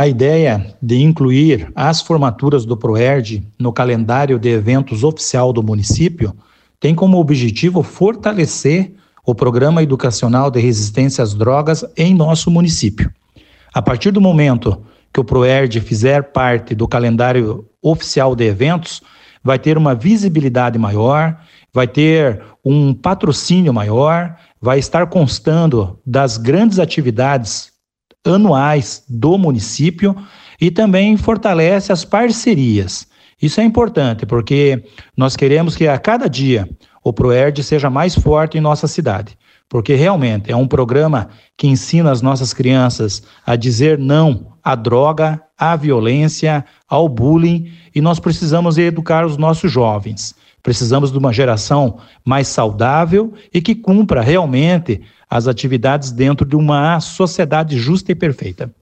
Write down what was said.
A ideia de incluir as formaturas do ProERD no calendário de eventos oficial do município tem como objetivo fortalecer o Programa Educacional de Resistência às Drogas em nosso município. A partir do momento que o ProERD fizer parte do calendário oficial de eventos, vai ter uma visibilidade maior, vai ter um patrocínio maior, vai estar constando das grandes atividades anuais do município e também fortalece as parcerias. Isso é importante porque nós queremos que a cada dia o ProERD seja mais forte em nossa cidade, porque realmente é um programa que ensina as nossas crianças a dizer não à droga, à violência, ao bullying, e nós precisamos educar os nossos jovens. Precisamos de uma geração mais saudável e que cumpra realmente as atividades dentro de uma sociedade justa e perfeita.